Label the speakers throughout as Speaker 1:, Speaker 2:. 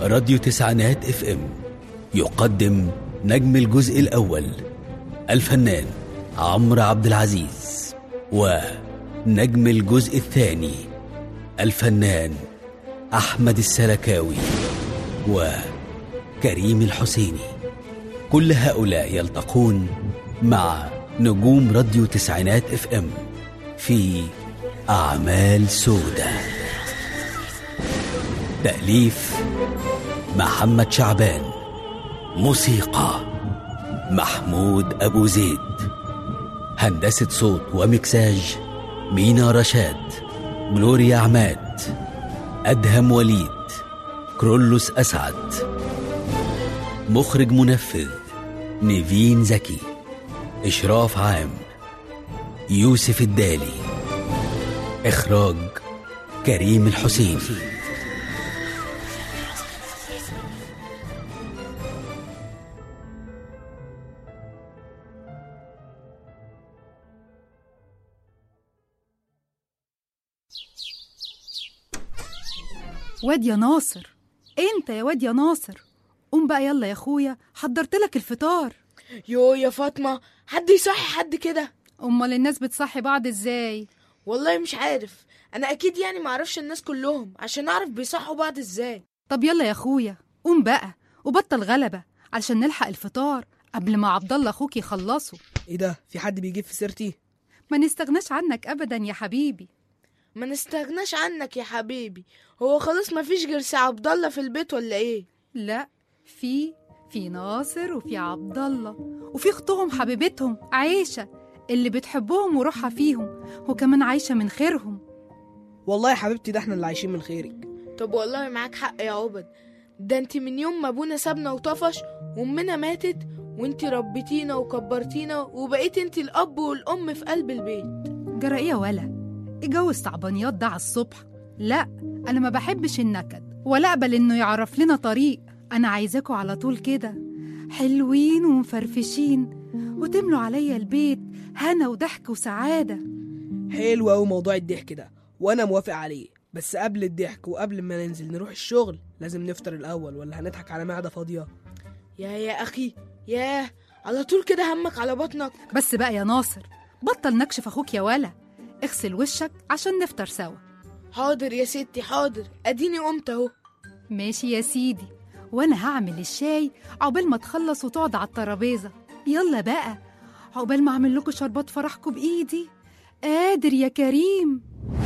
Speaker 1: راديو تسعينات اف ام يقدم نجم الجزء الأول الفنان عمرو عبد العزيز، ونجم الجزء الثاني الفنان أحمد السلكاوي وكريم الحسيني. كل هؤلاء يلتقون مع نجوم راديو تسعينات اف ام في أعمال سودة. تأليف محمد شعبان، موسيقى محمود أبو زيد، هندسة صوت ومكساج مينا رشاد، جلوريا عماد، أدهم وليد، كرولوس أسعد، مخرج منفذ نيفين زكي، إشراف عام يوسف الدالي، إخراج كريم الحسيني.
Speaker 2: واد يا ناصر، انت يا واد يا ناصر، قوم بقى يلا يا اخويا، حضرت لك الفطار.
Speaker 3: يا فاطمة، حد يصحي حد كده؟
Speaker 2: امال الناس بتصحي بعض ازاي؟
Speaker 3: والله مش عارف، انا اكيد يعني معرفش الناس كلهم عشان اعرف بيصحوا بعض ازاي.
Speaker 2: طب يلا يا اخويا قوم بقى وبطل غلبة علشان نلحق الفطار قبل ما عبد الله اخوك يخلصه.
Speaker 4: ايه ده؟ في حد بيجيب في سيرتي؟
Speaker 2: ما نستغناش عنك ابدا يا حبيبي.
Speaker 3: ما نستغناش عنك يا حبيبي. هو خلاص ما فيش غير سي عبد الله في البيت ولا ايه؟
Speaker 2: لا، في ناصر وفي عبد الله وفي اختهم حبيبتهم عايشة اللي بتحبهم وروحها فيهم، وكمان عايشة من خيرهم.
Speaker 4: والله يا حبيبتي ده احنا اللي عايشين من خيرك.
Speaker 3: طب والله معاك حق يا عبد، ده انت من يوم ما ابونا سابنا وطفش وامنا ماتت وانت ربيتينا وكبرتينا وبقيت انت الاب والام في قلب البيت.
Speaker 2: جرى ايه يا ولا؟ جو الصعبانيات ده على الصبح؟ لا، انا ما بحبش النكد ولا اقبل انه يعرف لنا طريق. انا عايزاكوا على طول كده حلوين ومفرفشين وتملوا عليا البيت هنا وضحك وسعادة.
Speaker 4: حلو قوي موضوع الضحك ده وانا موافق عليه، بس قبل الضحك وقبل ما ننزل نروح الشغل لازم نفطر الاول، ولا هنضحك على معدة فاضية؟
Speaker 3: يا اخي ياه، على طول كده همك على بطنك.
Speaker 2: بس بقى يا ناصر بطل نكشف اخوك يا ولا، اغسل وشك عشان نفطر سوا.
Speaker 3: حاضر يا ستي حاضر، اديني قمت اهو.
Speaker 2: ماشي يا سيدي، وانا هعمل الشاي عقبال ما تخلص وتقعد على الترابيزه. يلا بقى عقبال ما اعمل لكم شربات فرحكم بايدي. قادر يا كريم؟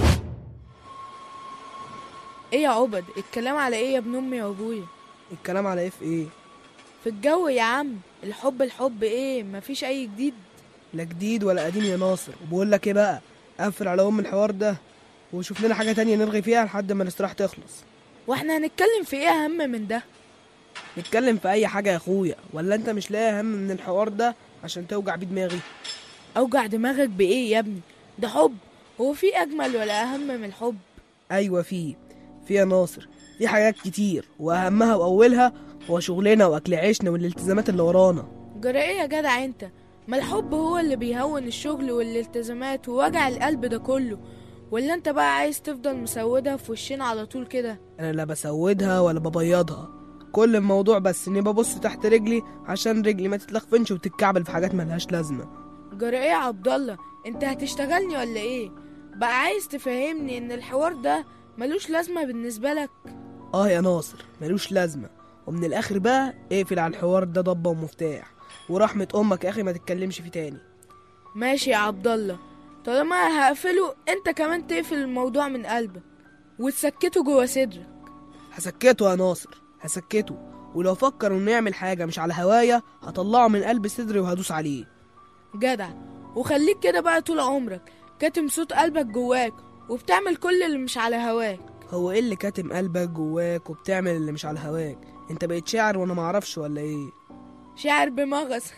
Speaker 3: ايه يا عبد، الكلام على ايه يا ابن امي وابويا؟
Speaker 4: الكلام على ايه؟ في ايه؟
Speaker 3: في الجو يا عم، الحب ايه، مفيش اي جديد.
Speaker 4: لا جديد ولا قديم يا ناصر. وبقول لك ايه بقى، قفل على الحوار ده وشوف لنا حاجة تانية نرغي فيها لحد ما الاستراحة تخلص.
Speaker 3: واحنا هنتكلم في ايه اهم من ده؟
Speaker 4: نتكلم في اي حاجة يا اخويا، ولا انت مش لاقي اهم من الحوار ده عشان توجع بيه دماغي؟
Speaker 3: اوجع دماغك بايه يا ابني؟ ده حب، هو في اجمل ولا اهم من الحب؟
Speaker 4: ايوه في يا ناصر، في حاجات كتير واهمها واولها هو شغلنا واكل عيشنا والالتزامات اللي ورانا.
Speaker 3: جرى ايه يا جدع انت؟ ما الحب هو اللي بيهون الشغل والالتزامات ووجع القلب ده كله، ولا انت بقى عايز تفضل مسودها في وشنا على طول كده؟
Speaker 4: انا لا بسودها ولا ببيضها، كل الموضوع بس اني ببص تحت رجلي عشان رجلي ما تتلخفنش وتتكعبل في حاجات ملهاش لازمه.
Speaker 3: جرى ايه يا عبد الله؟ انت هتشتغلني ولا ايه؟ بقى عايز تفهمني ان الحوار ده ملوش لازمه بالنسبه لك؟
Speaker 4: يا ناصر ملوش لازمه، ومن الاخر بقى اقفل على الحوار ده ضبه ومفتاح، ورحمه امك يا اخي ما تتكلمش فيه تاني.
Speaker 3: ماشي يا عبد الله، طالما هقفله انت كمان تقفل الموضوع من قلبك وتسكته جوه صدرك.
Speaker 4: هسكته يا ناصر، هسكته، ولو فكر انه يعمل حاجه مش على هوايا هطلعه من قلب صدري وهدوس عليه.
Speaker 3: جدع، وخليك كده بقى طول عمرك كاتم صوت قلبك جواك وبتعمل كل اللي مش على هواك.
Speaker 4: هو ايه اللي كاتم قلبك جواك وبتعمل اللي مش على هواك؟ انت بقيت شاعر وانا معرفش ولا ايه؟
Speaker 3: شاعر بمغص.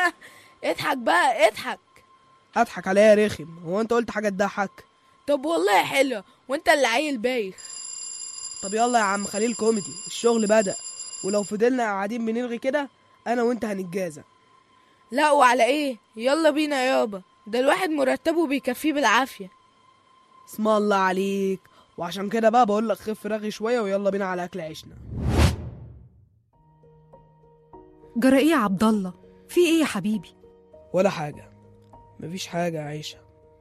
Speaker 3: اضحك بقى اضحك.
Speaker 4: اضحك عليا يا رخم؟ هو انت قلت حاجه تضحك؟
Speaker 3: طب والله حلوه وانت اللي عيل بايخ.
Speaker 4: طب يلا يا عم خليل كوميدي، الشغل بدأ، ولو فضلنا قاعدين بنلغي كده انا وانت هنتجازى.
Speaker 3: لا وعلى ايه؟ يلا بينا يابا، ده الواحد مرتبه بيكفيه بالعافيه.
Speaker 4: اسم الله عليك، وعشان كده بقى بقول لك خف رغي شويه ويلا بينا على اكل عيشنا.
Speaker 2: جرى ايه يا عبد الله؟ في ايه يا حبيبي؟
Speaker 4: ولا حاجة، مفيش حاجة يا عيشة.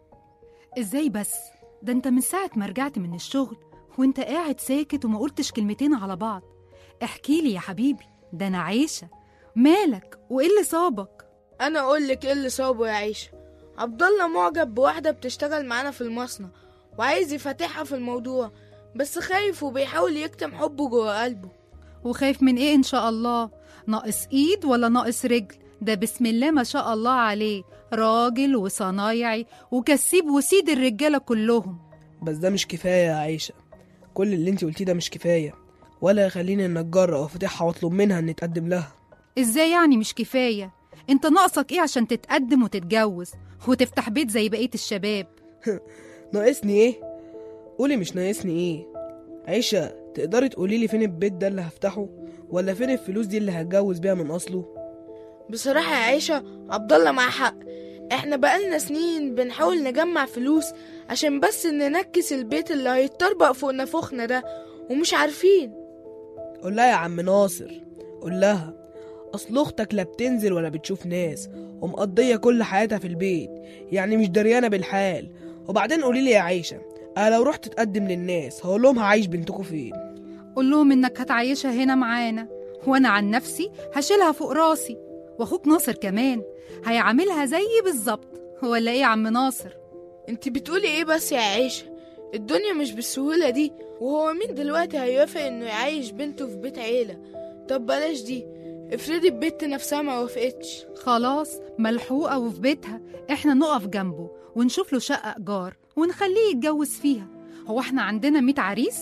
Speaker 2: ازاي بس؟ ده انت من ساعة ما رجعت من الشغل وانت قاعد ساكت وما قلتش كلمتين على بعض. احكي لي يا حبيبي، ده انا عايشة. مالك وايه اللي صابك؟
Speaker 3: انا اقول لك ايه اللي صابه يا عيشه. عبد الله معجب بواحده بتشتغل معانا في المصنع وعايز يفتحها في الموضوع، بس خايف وبيحاول يكتم حبه جوه قلبه.
Speaker 2: وخايف من ايه ان شاء الله؟ ناقص ايد ولا ناقص رجل؟ ده بسم الله ما شاء الله عليه، راجل وصنايعي وكسيب وسيد الرجالة كلهم.
Speaker 4: بس ده مش كفاية يا عيشة، كل اللي انتي قلتيه ده مش كفاية، ولا يخليني ان اتجرأ وافتحها واطلب منها ان اتقدم لها.
Speaker 2: ازاي يعني مش كفاية؟ انت ناقصك ايه عشان تتقدم وتتجوز وتفتح بيت زي بقية الشباب؟
Speaker 4: ناقصني ايه؟ قولي مش ناقصني ايه. عيشة، تقدري تقوليلي فين البيت ده اللي هفتحه، ولا فين الفلوس دي اللي هتجوز بيها من اصله؟
Speaker 3: بصراحه يا عيشه، عبد الله معاه حق. احنا بقالنا سنين بنحاول نجمع فلوس عشان بس ننكس البيت اللي هيتطربق فوق نافوخنا ده، ومش عارفين.
Speaker 4: قول لها يا عم ناصر، قول لها اصل اختك لا بتنزل ولا بتشوف ناس، ومقضيه كل حياتها في البيت، يعني مش دريانه بالحال. وبعدين قوليلي يا عيشه، انا لو رحت اتقدم للناس هقول لهم هعيش بنتكم فين؟
Speaker 2: قول لهم انك هتعيشها هنا معانا، وانا عن نفسي هشيلها فوق راسي، واخوك ناصر كمان هيعاملها زيي بالظبط. ولا ايه يا عم ناصر؟
Speaker 3: انت بتقولي ايه بس يا عيشه؟ الدنيا مش بالسهوله دي، وهو مين دلوقتي هيوافق انه يعيش بنته في بيت عيله؟ طب بلاش دي، افرضي البت نفسها ما وافقتش.
Speaker 2: خلاص، ملحوقة وفي بيتها، احنا نقف جنبه ونشوف له شقة ايجار ونخليه يتجوز فيها. هو احنا عندنا 100 عريس؟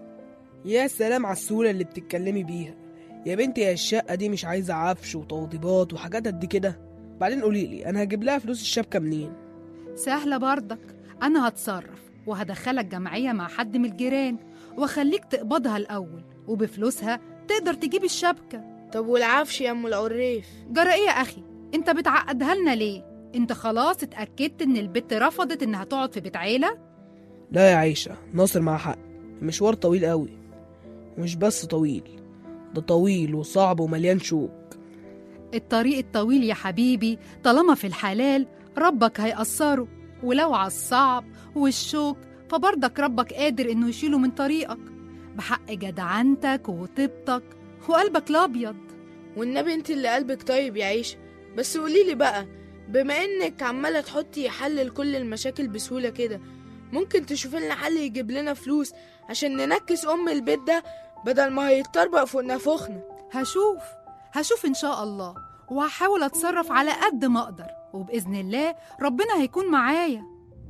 Speaker 4: يا سلام على السهوله اللي بتتكلمي بيها يا بنتي. يا الشقه دي مش عايزه عفش وتوضيبات وحاجات قد كده. بعدين قوليلي انا هجيب لها فلوس الشبكه منين؟
Speaker 2: سهلة برضك، انا هتصرف وهدخلك جمعية مع حد من الجيران واخليك تقبضها الاول، وبفلوسها تقدر تجيب الشبكة.
Speaker 3: طب والعفش يا ام العريف؟
Speaker 2: جرى ايه يا اخي؟ انت بتعقدها لنا ليه؟ انت خلاص اتأكدت ان البت رفضت انها تقعد في بيت عيلة؟
Speaker 4: لا يا عيشه، ناصر معاه حق، المشوار طويل قوي، ومش بس طويل، ده طويل وصعب ومليان شوك.
Speaker 2: الطريق الطويل يا حبيبي طالما في الحلال ربك هيقصره، ولو على الصعب والشوك فبرضك ربك قادر انه يشيله من طريقك بحق جدعنتك وطيبتك وقلبك الابيض.
Speaker 3: والنبي انت اللي قلبك طيب يا عيشه. بس قوليلي بقى، بما انك عماله تحطي حل لكل المشاكل بسهوله كده، ممكن تشوفي لنا حل يجيب لنا فلوس عشان ننكس ام البيت ده بدل ما هيتطربق فوق نافوخنا؟
Speaker 2: هشوف ان شاء الله، وهحاول اتصرف على قد ما اقدر، وباذن الله ربنا هيكون معايا.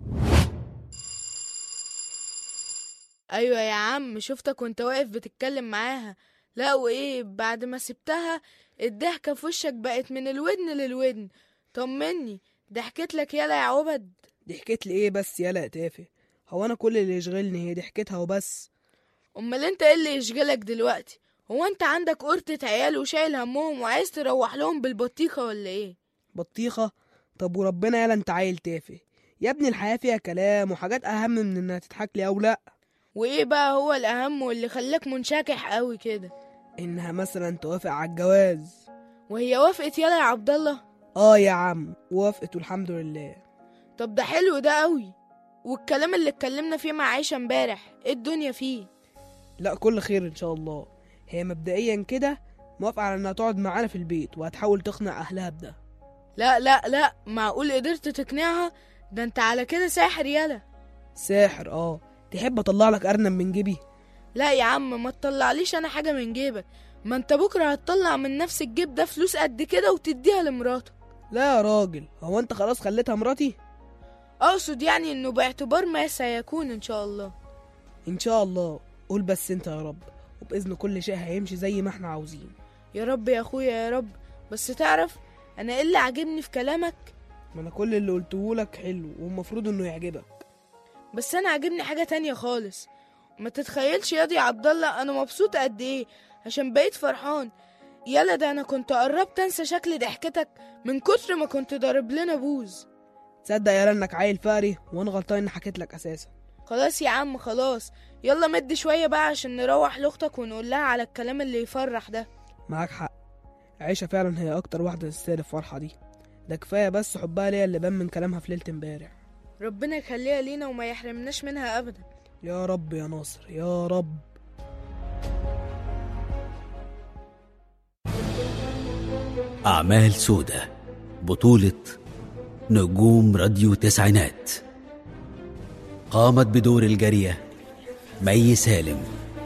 Speaker 3: ايوه يا عم، شفتك وانت واقف بتتكلم معاها. لا وايه بعد ما سبتها الضحكه في وشك بقت من الودن للودن. طمني، ضحكت لك يالا يا عبد؟
Speaker 4: ضحكت لي ايه بس يالا يا تافه؟ هو انا كل اللي يشغلني هي ضحكتها وبس؟
Speaker 3: امال انت ايه اللي يشغلك دلوقتي؟ هو انت عندك قرطة عيال وشايل همهم وعايز تروح لهم بالبطيخة ولا ايه؟
Speaker 4: بطيخه؟ طب وربنا يالا انت عيل تافه يا ابني. الحياه فيها كلام وحاجات اهم من انها تضحك لي او لا.
Speaker 3: وايه بقى هو الاهم واللي خلاك منشكح قوي كده؟
Speaker 4: انها مثلا توافق على الجواز.
Speaker 3: وهي وافقت يالا يا عبد الله؟
Speaker 4: اه يا عم وافقت والحمد لله.
Speaker 3: طب ده حلو ده قوي. والكلام اللي اتكلمنا فيه مع عيشة امبارح ايه الدنيا فيه؟
Speaker 4: لا كل خير ان شاء الله. هي مبدئيا كده موافقه على انها تقعد معانا في البيت وهتحاول تقنع اهلها بده.
Speaker 3: لا لا لا، معقول قدرت تقنعها؟ ده انت على كده ساحر يالا.
Speaker 4: ساحر؟ اه. تحب اطلع لك ارنب من جيبي؟
Speaker 3: لا يا عم، ما تطلعليش انا حاجة من جيبك. ما انت بكرة هتطلع من نفس الجيب ده فلوس قد كده وتديها لمراتك.
Speaker 4: لا يا راجل، هو انت خلاص خليتها مراتي؟
Speaker 3: اقصد يعني انه باعتبار ما سيكون ان شاء الله.
Speaker 4: ان شاء الله. قول بس انت يا رب، وباذن كل شيء هيمشي زي ما احنا عاوزين.
Speaker 3: يا رب يا اخويا يا رب. بس تعرف انا ايه اللي عاجبني في كلامك؟
Speaker 4: ما انا كل اللي قلته لك حلو والمفروض انه يعجبك.
Speaker 3: بس انا عاجبني حاجة تانية خالص. ما تتخيلش يا عبد الله انا مبسوط قد ايه عشان بقيت فرحان. يلا ده انا كنت قربت انسى شكل ضحكتك من كتر ما كنت ضارب لنا بوز.
Speaker 4: تصدق يا انك عيل فقري وانا غلطان اني حكيت لك اساسا.
Speaker 3: خلاص يا عم خلاص، يلا مد شوية بقى عشان نروح لاختك ونقول لها على الكلام اللي يفرح ده.
Speaker 4: معاك حق، عيشة فعلا هي أكتر واحدة تستاهل الفرحة دي. ده كفاية بس حبها ليا اللي بان من كلامها في ليلة امبارح.
Speaker 3: ربنا يخليها لينا وما يحرمناش منها أبدا.
Speaker 4: يا رب يا ناصر يا رب.
Speaker 1: أعمال سودة، بطولة نجوم راديو تسعينات. قامت بدور الجارية مي سالم.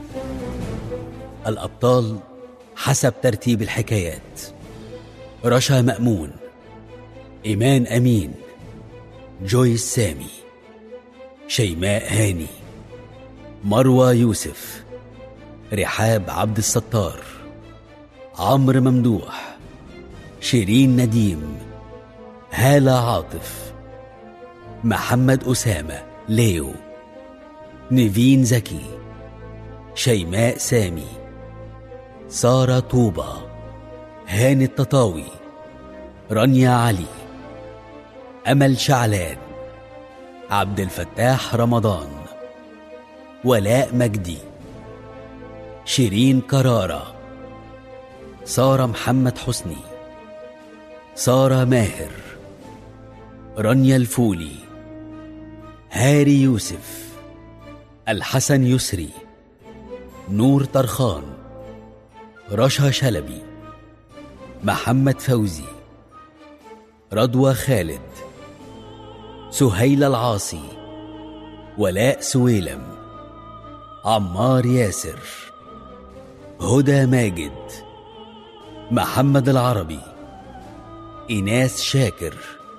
Speaker 1: الأبطال حسب ترتيب الحكايات: رشا مأمون، إيمان أمين، جويس سامي، شيماء هاني، مروى يوسف، رحاب عبد الستار، عمرو ممدوح، شيرين نديم، هالة عاطف، محمد أسامة ليو، نيفين زكي، شيماء سامي، سارة طوبة، هاني التطاوي، رانيا علي، أمل شعلان، عبد الفتاح رمضان، ولاء مجدي، شيرين كرارة، سارة محمد حسني، سارة ماهر، رانيا الفولي، هاري يوسف، الحسن يسري، نور طرخان، رشا شلبي، محمد فوزي، رضوى خالد، سهيلة العاصي، ولاء سويلم، عمار ياسر، هدى ماجد، محمد العربي، إناس شاكر،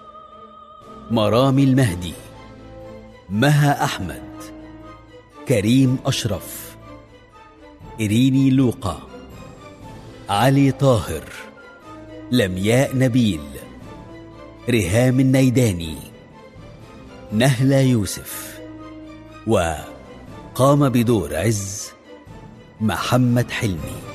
Speaker 1: مرامي المهدي، مها أحمد، كريم أشرف، إريني لوقا، علي طاهر، لمياء نبيل، ريهام النيداني، نهلة يوسف. وقام بدور عز محمد حلمي.